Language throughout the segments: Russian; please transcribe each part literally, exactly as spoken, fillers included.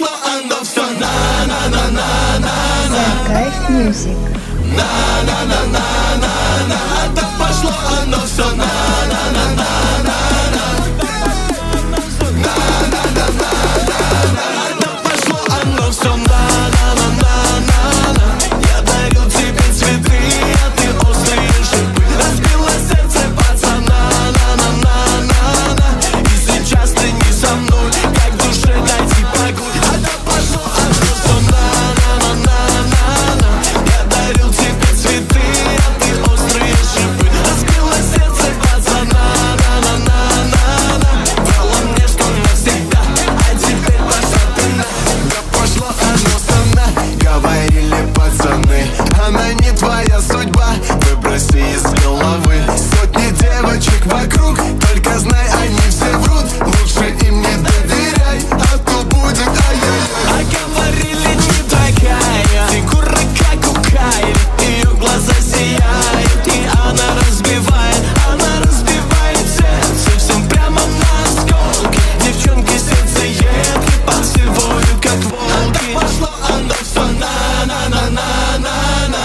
пошло оно все на-на-на-на-на-на. Кайф Мьюзик. На-на-на-на-на-на. Да пошло оно все на-на-на-на-на-на. Да пошло оно все на-на-на-на-на. Я дарил тебе цветы, а ты острые шипы. Разбила сердце пацана, на-на-на-на-на. И сейчас ты не со мной, как в душе найти покой. А да пошло оно все на-на-на-на-на. Я дарил тебе цветы, а ты острые шипы. Разбила сердце пацана, на-на-на-на-на. Врала мне, что навсегда, а теперь пошла ты на. Да пошло оно все на. Говорили пацаны, она не твоя судьба. Выброси из головы сотни девочек вокруг. Только знай, они все врут. Лучше им не доверяй, а то будет ай-яй-яй. А говорили, не такая фигура, как у Кайли. Ее глаза сияют, и она разбивает, она разбивает сердце всем прямо на осколки. Девчонки сердце едки, подсевают, как волки. Да пошло оно все на-на-на-на-на-на.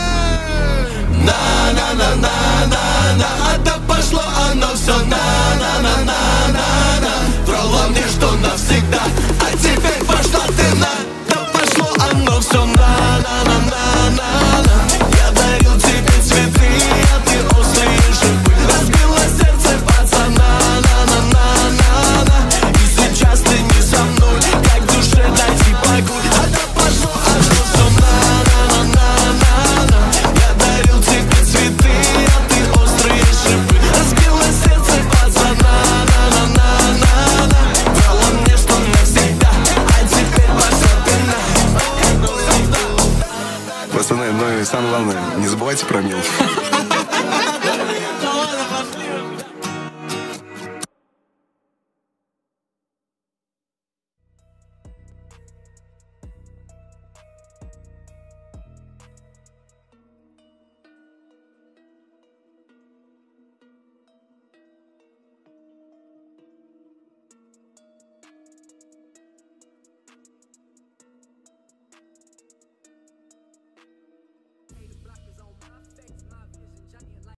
На-на-на-на-на-на. Да пошло оно все на-на-на-на-на-на. Врала мне, что навсегда, а теперь пошла ты на. Да пошло оно все на-на-на-на-на-на. Я дарил тебе цветы, а ты острые шипы. Разбила сердце пацана, на-на-на-на-на. И сейчас ты не со мной, как в душе найти покой. А да пошло оно все на-на-на-на-на-на. Я дарил тебе цветы, а ты острые шипы. Разбила сердце пацана, на-на-на-на-на. Врала мне, что навсегда, а теперь пошла ты на. Пацаны, ну и самое главное, не забывайте про мелочь.